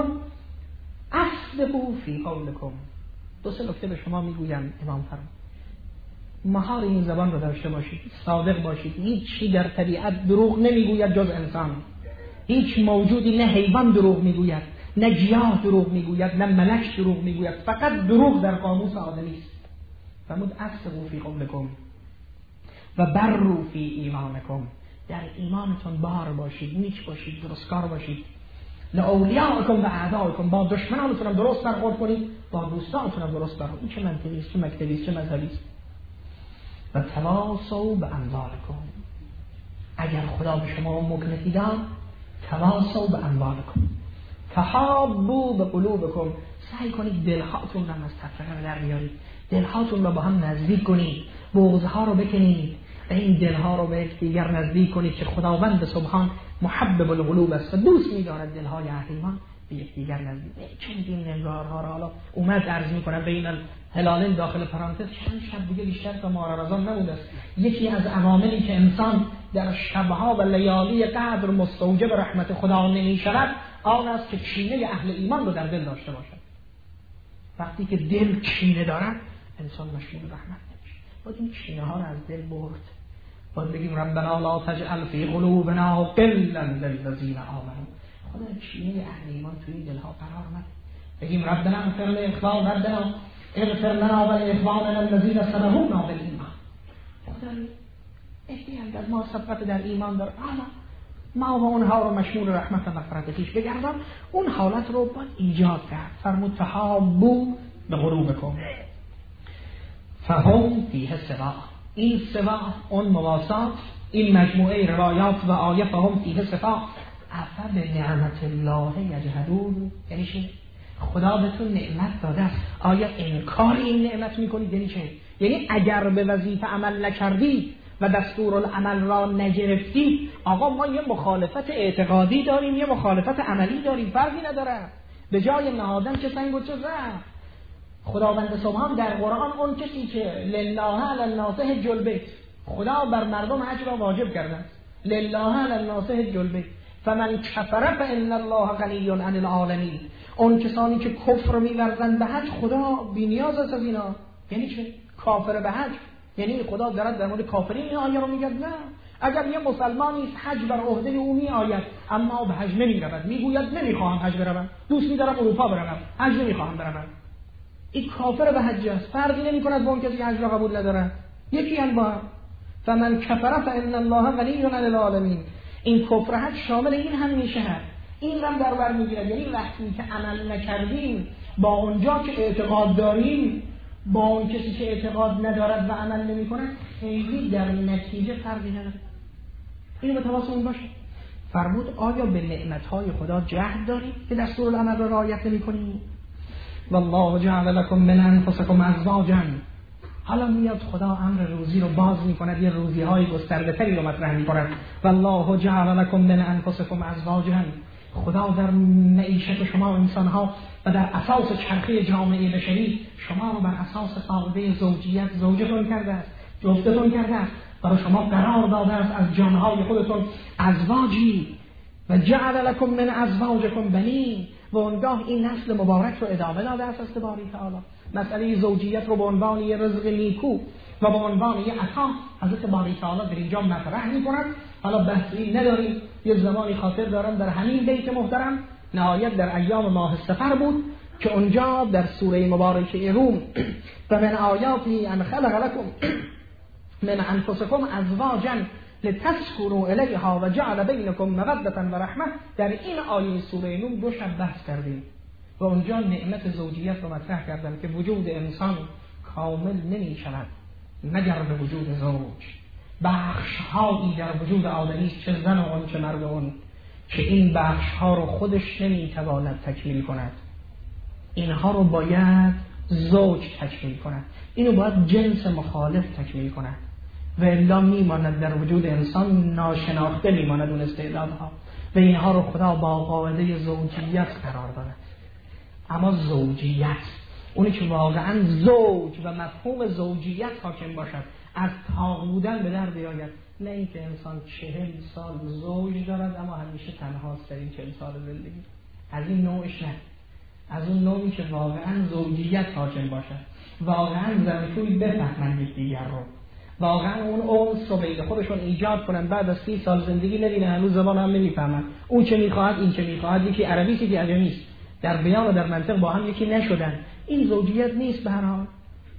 اصدقوا فی قولکم. دو سه نکته به شما میگویم. امام فرمود مهار این زبان رو داشته باشید، صادق باشید. هیچ چی در طبیعت دروغ نمیگوید جز انسان. هیچ موجودی، نه حیوان دروغ میگوید، نه گیاه دروغ میگوید، نه ملک دروغ میگوید. فقط دروغ در قاموس آدمی است. فرمود اصدقوا فی قولکم و بروا فی ایمانکم، در ایمانتون بار باشید، نیک باشید، درستکار باشید. لاولیاءکم و اعداءکم، با دشمنانتون هم درست برخورد کنید، با دوستانتون هم درست برخورد. این چه منطقی است، چه مکتبی است، چه مذهبی است. و تواصوا باموالکم، اگر خدا به شما مکنتی داد، تواصوا باموالکم، تحابوا بقلوبکم، سعی کنید دلهاتون رو از تفرقه در بیارید، دلهاتون رو با هم نزدیک کنید، بغضها رو بکنید و این دلها رو به یکدیگر نزدیک کنید که خداوند سبحان محبب القلوب است و دوست می‌دارد دلهای اهل ایمان به یکدیگر نزدیک. چندین نگارها رو حالا اومد عرض می‌کنم بین الهلالین داخل پرانتز، چند شب دیگه بیشتر تا ماه رمضان نبوده است. یکی از عواملی که انسان در شبها و لیالی قدر مستوجب رحمت خدا نمی‌شود آن است که کینه اهل ایمان رو در دل داشته باشد. وقتی که دل کینه دارد انسان مشمول رحمت نمیشه. باید این کینه ها رو از دل برد. باید بگیم ربنا لا تجعل فی قلوبنا غلا للذین آمنوا، خدا کینه اهل ایمان توی این دلها قرار نده. بگیم ربنا اغفر لاخواننا، ربنا اغفر لنا و لاخواننا الذین سبقونا بالایمان، خدا احتیاج از ما سبقت در ایمان داره، اما ما و اونها رو مشمول رحمت و مغفرت پیش بگردان. اون حالت رو باید ایجاد کرد. فرمود تحابوا بقلوبکم فهم فیه سواء، این سواء اون مواسات، این مجموعه روایات و آیه فهم فیه سواء. افا به نعمت الله یجحدون، یعنی چه؟ خدا بهتون نعمت داده است، آیا انکار این نعمت میکنید؟ یعنی چه؟ یعنی اگر به وظیفه عمل نکردید و دستورالعمل را نگرفتید، آقا ما یه مخالفت اعتقادی داریم، یه مخالفت عملی داریم، فرقی نداره. به جای نهادن چه سنگ و چه زر. خداوند سبحان در قرآن اون کسی که لله علی الناس حج البیت، خدا بر مردم حج را واجب کرده، لله علی الناس حج البیت فمن کفر فان الله غنی عن العالمین. اون کسانی که کفر می‌ورزند به حج، خدا بی‌نیاز است از اینا. یعنی چه؟ کافر به حج یعنی خدا در مورد کافرین این آیه رو میگه نه، اگر یه مسلمانی حج بر عهده او می آید اما به حج نمی رود، میگوید نمیخواهم حج بروم، دوست می‌دارم اروپا بروم، حج نمیخواهم بروم، این کافر به حج است، فرقی نمی‌کند با اون کسی که حج را قبول نداره. یکی انواع فمن کفر فان الله غنی عن العالمین، این کفر حج شامل این هم میشه. این هم در بر میگیره، یعنی وقتی که عمل نکردیم با اونجا که اعتقاد داریم با اون کسی که اعتقاد ندارد و عمل نمی‌کند خیلی در نتیجه فرقی نداره. این به تواصل اون باشه. فرمود آیا به نعمت‌های خدا جهل دارید که دستورالعمل را رعایت نمی‌کنید؟ والله جعل لكم من انفسكم ازواجا، حالا میاد خدا امر روزی رو باز می‌کند، یه روزی‌های گسترده‌تری رو مطرح می‌کند. والله جعل لكم من انفسكم ازواجا، خدا در معیشت شما و انسان‌ها و در اساس چرخه جامعه بشری شما رو بر اساس قاعده زوجیت زوجتون کرده است، جفتتون کرده است، برای شما قرار داده است از جانهای خودتون ازواجی و جعل لكم من ازواجكم بنین، و اونگاه این نسل مبارک رو ادامه داده است از باری تعالی. مسئله زوجیت رو به عنوان یه رزق نیکو و به عنوان یه عطا حضرت باری تعالی در اینجا مطرح می‌کنند. حالا بحثی نداریم، یه زمانی خاطر دارم در همین بیت محترم نهایت در ایام ماه صفر بود که اونجا در سوره مبارکه روم و من آیاتی ان خلق لكم من انفسكم ازواجا لتسكنوا الیها و جعل بینکم مودة و رحمه، در این آیه سوره روم دو شب بحث کردیم و اونجا نعمت زوجیت رو مطرح کردن که وجود انسان کامل نمی شود مگر به وجود زوج. بخش‌هایی در وجود آدمی چه زن و چه مرد اون که این بخش‌ها رو خودش نمی‌تواند تکمیل کند، اینها رو باید زوج تکمیل کند، اینو باید جنس مخالف تکمیل کند و الا میماند در وجود انسان ناشناخته میماند اون استعدادها و اینها رو خدا با قاعده زوجیت قرار داده. اما زوجیت اونی که واقعا زوج و مفهوم زوجیت حاکم باشد، از طاق بودن به در بیاید، نه اینکه انسان 40 سال زوج دارد اما همیشه تنهاست در این 40 سال زندگی. از این نوعش نه، از اون نوعی که واقعا زوجیت حاکم باشد، واقعا زنشوی بفهمن یکدیگر رو، واقعا اون انس رو بین خودشون ایجاد کنن. بعد از 30 سال زندگی نبینه هنوز زبان هم نمیفهمن، اون چه میخواهد این چه میخواهد، یکی عربی یکی عجمی است، در بیان و در منطق با هم یکی نشدن. این زوجیت نیست به هر حال.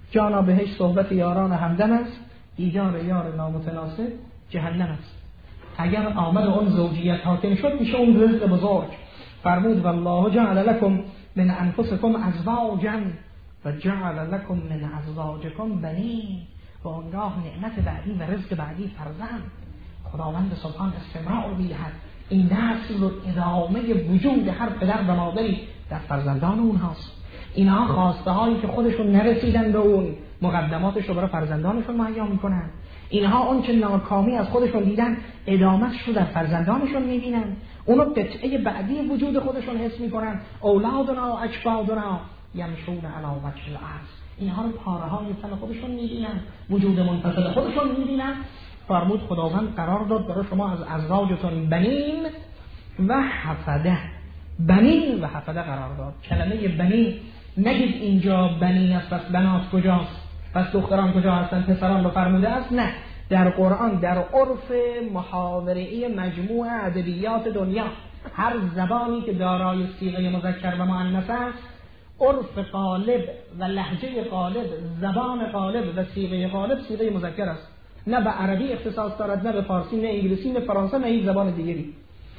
جانا بهش صحبت یاران همدم است، دیدار یار نامتناسب جهنم است. اگر آمد اون زوجیت حاکم شد میشه اون رزق بزرگ. فرمود والله جعل لكم من انفسكم ازواجا و جعل لكم من ازواجكم بنین. و اونگاه نعمت بعدی و رزق بعدی فرزند. خداوند سبحان استمرار میدهد این نسل و ادامه وجود هر پدر و مادری در فرزندان اونهاست. اینها خواسته هایی که خودشون نرسیدن به اون مقدماتش رو برای فرزندانشون مهیا میکنن. اینها اون چه ناکامی از خودشون دیدن ادامهش رو در فرزندانشون میبینن. اونو قطعه بعدی وجود خودشون حس میکنن. اولادنا و اجفادنا یمشون علی وجه الارض. اینها رو پاره های تن خودشون میبینن، وجود منفصل خودشون میبینن. فرمود خداوند قرار داد برای شما از ازواجتون بنین و حفده. بنین و حفده قرار داد. کلمه بنین نگید اینجا بنین است پس بنات کجاست، پس دختران کجا هستن، پسران رو فرموده است. نه، در قرآن در عرف محاوره‌ای مجموع ادبیات دنیا هر زبانی که دارای صیغه مذکر و مؤنث است، عرف غالب و لهجه غالب، زبان غالب و صیغه غالب صیغه مذکر است. نه به عربی اختصاص دارد، نه به فارسی، نه انگلیسی، نه فرانسه، نه هیچ زبان دیگری.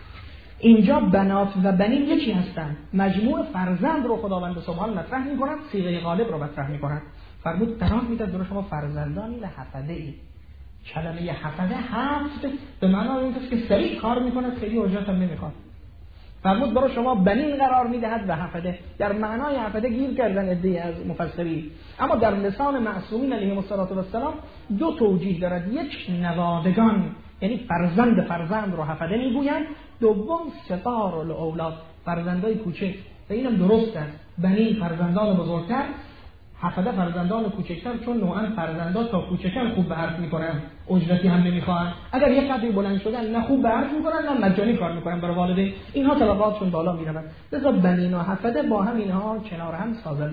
اینجا بنات و بنین یکی هستند. مجموع فرزند رو خداوند سبحان مطرح می‌کند، صیغه غالب رو مطرح می‌کند. فرمود قرار می‌داد برای شما فرزندانی و حفده‌ای. کلمه حفده حفظ به معنای این است که سریع کار می‌کند، خیلی حجت هم نمی‌خواد. فرمود برای شما بنین قرار می‌دهد و حفده. در معنای حفده گیر کردن عده‌ای از مفسرین، اما در لسان معصومین علیهم السلام دو توجیه دارد. یک، نوادگان یعنی فرزند رو حفده میگویند. دوم، صغار الاولاد، فرزندای کوچک. و اینم درست است. بنی فرزندان بزرگتر، حفده فرزندان کوچکتر، چون نوعا فرزندا تا کوچکن خوب به حرف میکنن، اجرتی هم نمیخوان. اگر یک قدری بلند شدن نه خوب به حرف میکنن نه مجانی کار میکنن برای والدین، اینها طبقاتشون بالا میرن. لذا بنین و حفده با هم اینها کنار هم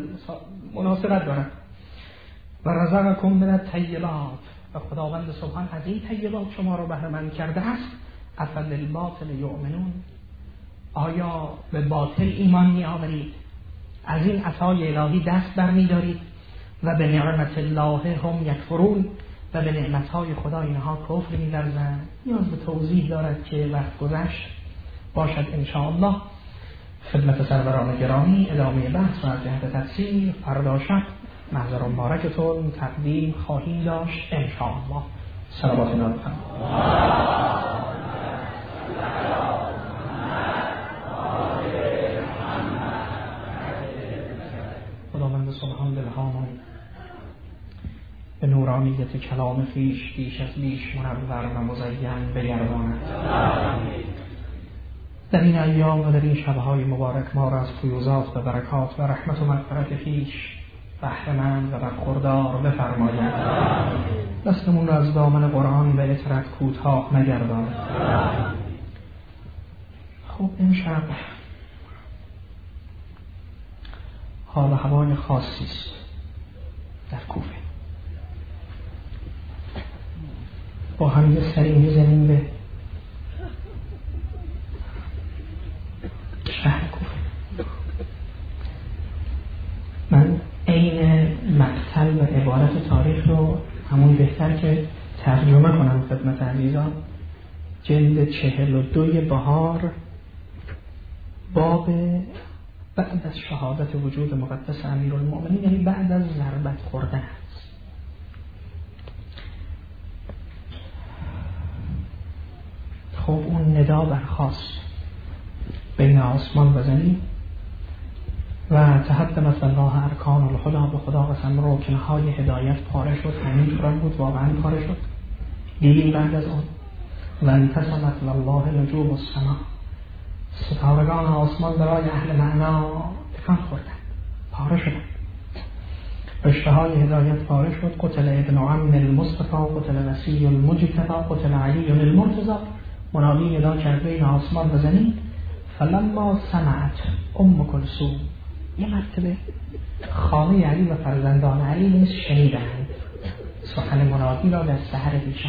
مناسبت دارن. و رزقکم من الطیبات، و خداوند سبحان از این طیبات شما رو بهره مند کرده است. افبالباطل یؤمنون، آیا به باطل ایمان می آورید؟ از این عطای الهی دست برمی‌دارید و به نعمت الله هم یکفرون، و به نعمت‌های خدا اینها کفر می‌ورزند. نیاز به توضیح دارد که وقت گذشت. باشد ان شاء الله خدمت سروران گرامی ادامه بحث و از جهت تفسیر فردا شب محضر مبارکتون تقدیم خواهیم داشت ان شاء الله. صلوات الله خداوند سبحان دلهامان به نورانیت کلام خویش بیش از بیش منور و مزین بگرداند. در این ایام و در این شبهای مبارک ما را از فیوزات و برکات و رحمت و مغفرت خویش بهره‌مند و برخوردار بفرماید. دستمون را از دامن قرآن به اطرت کوتاه نگرداند. خب امشب حال هوای خاصی است در کوفه. با هم یه سری میزنیم به شهر کوفه. من عین مقتل و عبارت تاریخ رو همون بهتر که ترجمه کنم خدمت عزیزان. جلد 42 بهار، باب بعد از شهادت وجود مقدس امیرالمؤمنین، یعنی بعد از ضربت خوردن است. خب اون ندا برخاست بین آسمان و زمین و تهدمت الله ارکان الهدی، به خدا قسم رکنهای هدایت پاره شد. همینطورم بود، واقعا پاره شد. دیدیم بعد از اون و انتصمت الله نجوم السما، ستارگان آسمان برای اهل معنا تکان خوردن، پاره شدن. رشته‌های هدایت پاره شد. قتل ابن عم المصطفى، قتل وصی المجتبی، قتل علی المرتضی. منادی ندا کرد بین آسمان و زمین. فلما سمعت ام کلثوم، یه مرتبه خانه علی و فرزندان علی نیز شنیدند سخن منادی را در سحر دیشب.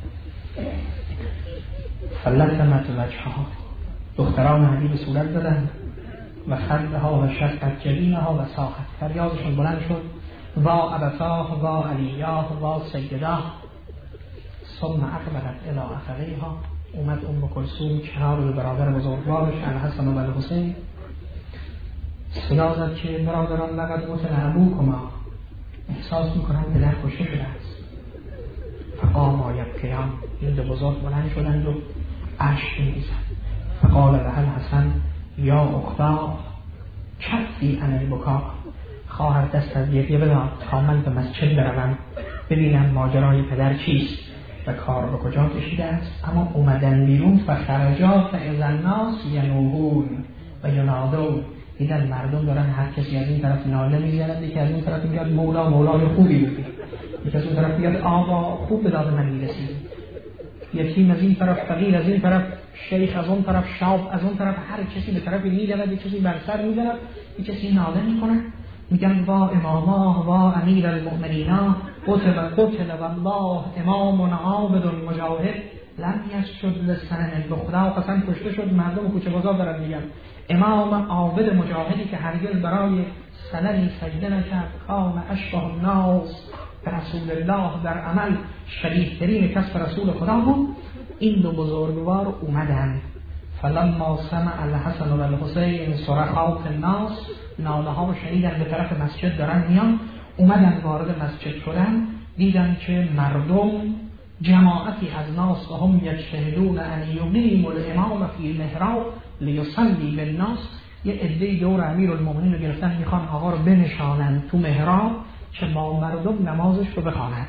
فلتمت وجهها، دختران علی به صورت زدند و خدها و شقت جبینها و ساحت، فریادشون بلند شد و ابتاه و علیاه و سیداه. ثم اقبلت الی اخویها، اومد کلثوم کنار به برادر بزرگوارش الحسن و الحسین، صدا زد که برادران لقد قتل ابوکما، احساس میکنم پدر کشته شده است. فقاما یبکیان، این دو بزرگ بلند شدند و اشک میریزند. فقال لها الحسن یا اختا کفی عن البکا، خواهر دست از گریه بدار تا من به مسجد بروم ببینم ماجرای پدر چیست و کار به کجا کشیده است. اما اومدن بیرون فخرجا فاذا الناس ینوحون و ینادون، دیدن مردم دارن هر کسی از این طرف ناله میزنند، یکی از این طرف میگه مولا مولای خوبی بودی، یکی از اون طرف میگه آقا خوب به داد من میرسید، یتیم از این طرف، فقیر از این طرف، شیخ از اون طرف، شاب از اون طرف، هر کسی به طرفی میزند، یک کسی بر سر میزند، یک کسی ناله میکنه، میگن وا اماما و امیر المؤمنین قتل والله امام عابد مجاهد لم یسجد لسنن، به خدا قسم کشته شد. مردم کوچه بازار دارن میگن امام عابد مجاهدی که هرگز برای سننی سجده نکرد، کان اشبه الناس به رسول الله، در عمل شریفترین کس به رسول خدا بود. این دو بزرگوار اومدن، فلما سمع الحسن و الحسین صرخات الناس، ناله ها رو شنیدن به طرف مسجد دارن میان، اومدن وارد مسجد شدن، دیدن که مردم جماعتی از ناس و هم یجتهدون ان یقیموا الامام فی المحراب لیصلی بالناس، یه عده دور امیرالمومنین رو گرفتن میخوان آقا رو بنشانن تو محراب که با مردم نمازش رو بخواند.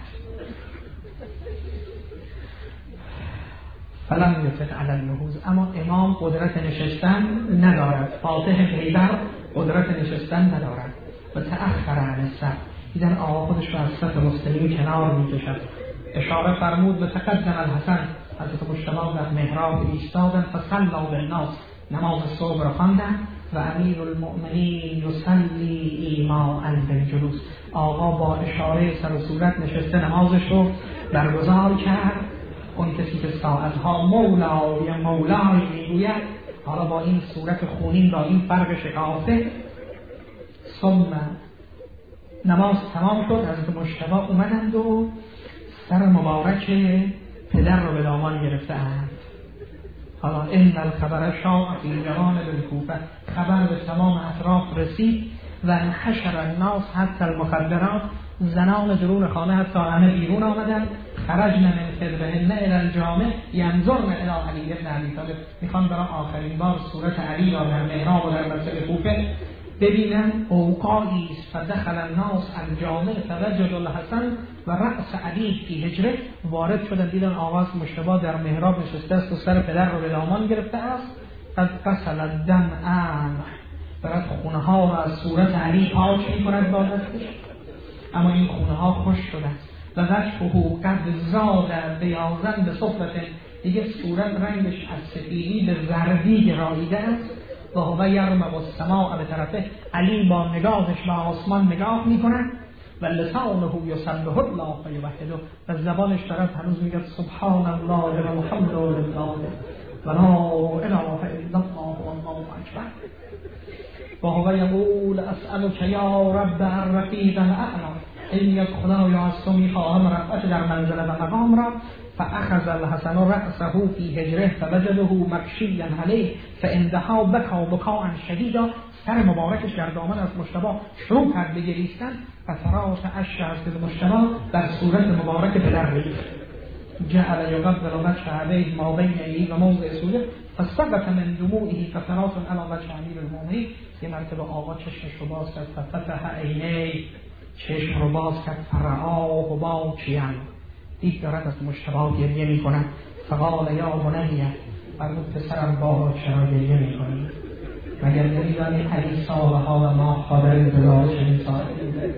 فلم یطق علی النهوض، اما امام قدرت نشستن ندارد، فاتح پیبر قدرت نشستن ندارد. و تأخر عن الصف، دیدن آقا خودش رو از صف مستقیم کنار میکشد. اشاره فرمود به تقدم الحسن، حضرت مجتبی در محراب ایستادن، فصلا بالناس، نماز صبح را خواندن و امیرالمؤمنین یصلی ایماء بالجلوس، آقا با اشاره سر و صورت نشسته نمازش رو برگزار کرد. اون کسی که ساعتها مولای مولای میگوید، حالا با این صورت خونین، با این فرق شکافته. ثم نماز تمام شد، حضرت مجتبی اومدند و سر مبارک پدر رو به دامان گرفتند. حالا ان الخبر شاع فی جوانب الکوفه، خبر به تمام اطراف رسید و انحشر الناس حتی المخدرات، زنان درون خانه حتی همه بیرون آمدند. خرجن من خدرهن الی الجامع ینظرن الی علی بن ابی طالب، میخوان برای آخرین بار صورت علی را در محراب و در مسجد کوفه ببینن. اوقاتی است فدخل الناس الجامع فوجد الحسن و رأس علی فی حجره، وارد شدن دیدن آواز مجتبی در محراب نشسته است و سر پدر رو به دامان گرفته است. قد غسل الدم عنه، برای خونه ها را از صورت علی پاک می‌کند با دستش، اما این خونه ها خوش شده است. و وجهه قد زاد بیاضا به صفرة، دیگه صورت رنگش از سفیدی به زردی گراییده است. و هو یرمق السماء، به طرفه علی با نگاهش به آسمان نگاه میکنه. و لسانه یسبح الله و یوحده، و زبانش طرف هنوز میگه سبحان الله و الحمد لله و لا اله الا الله والله اکبر. و هو یقول اسألک یا رب الرفیق الاعلی، این یک خدایا از تو میخواهم رفعت در منزل و مقام را. فاخذ الحسن رأسه فی حجره فوجده مغشیا علیه فاندها بکا بکاء شدیدا، سر مبارکش در دامن از مجتبی شروع کرد به گریستن. قطرات اشک از مجتبی در صورت مبارک پدر ریخت. جعل یقبل وجه علیه ما بین ایه و موضع سوده فسقط من دموعه قطرات علی وجه امیرالمؤمنین. یه مرتبه آقا چشمش رو باز کرد، ففتح عینیه، چشم رو باز کرد، فرعاه باکیان، دید دارد از مجتبی گریه می کند. فقال یا بنیه، فرمود پسرم بابا چرا گریه می کنی؟ مگر نمیدانی علی سالها و ما خبر انتظار چنین ساعتی بوده؟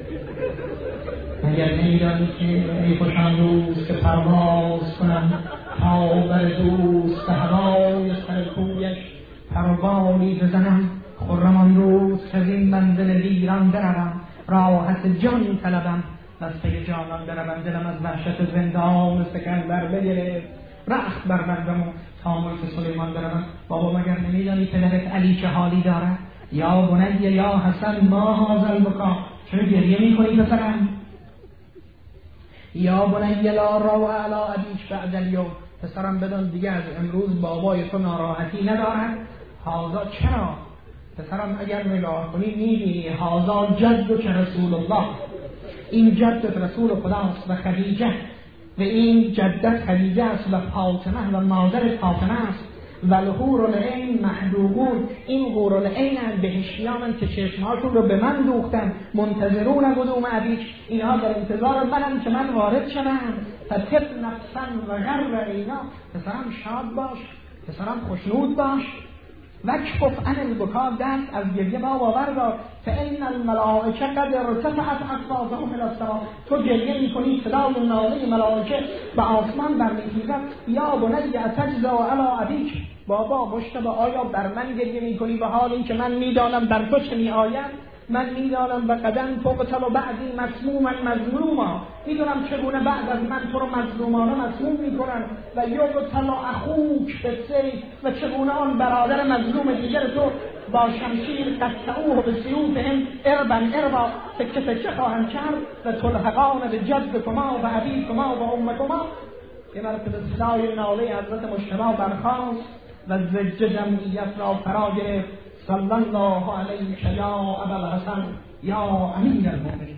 مگر نمیدانی که ای خوشم روز که پرواز کنم تا بر دوست به هوای سر کویش پروانی بزنم؟ خرم آن روز که از این منزل ویران بروم، راحت جان طلبم و از پی جانان بروم. دلم از وحشت زندان سکندر بگرفت، رخت بر بندم تا ملک سلیمان بروم. بابا مگر نمیدانی پدرت علی چه حالی دارد؟ یا بنی یا حسن ما هذا البکا، چرا گریه میکنی پسرم؟ یا بنی لا روع علی ابیک بعد الیوم، پسرم بدان دیگه از امروز بابای تو ناراحتی ندارد. هذا چرا؟ پسرم اگر نگاه کنی میبینی هذا جدک رسول الله، این جدت رسول خداست و خدیجه، و این جدت خدیجه است و فاطمه و مادر فاطمه است و الحور العین محجوبون، این حور العین بهشتیان که چشمهاشون رو به من دوختن، منتظرون قدوم ابیک، اینها در انتظار منم که من وارد شدم. فطب نفسا و غر عینا، پسرم شاد باش، پسرم خوشنود باش. وکفف عن البکا، دست از گریه بابا بردار. فان الملائکه قد ارتفعت اصواتهم الی السما، تو گریه میکنی صدای ناله ملائکه به آسمان برمیخیزد. یا بنی اتجزا علی ابیک، بابا مشتبه آیا بر من گریه میکنی به حال اینکه من میدانم بر تو چه میآید؟ من میدانم و قدن تقتل و بعدی مسموما مظلوما، میدونم چگونه بعد از من تو رو مظلومانه مسموم میکنن. و یقتل اخوک بالسیف، و چگونه آن برادر مظلوم دیگر تو با شمشیر قطعوه بسیوفهم اربا اربا، تکه تکه خواهند کرد. و تلحقان بجدکما و ابیکما و امکما. یه مرتبه صدای ناله حضرت مجتبی برخاست و زجه جمعیت را فرا گرفت. صلی الله علیک یا ابا الحسن یا امیر المؤمنین.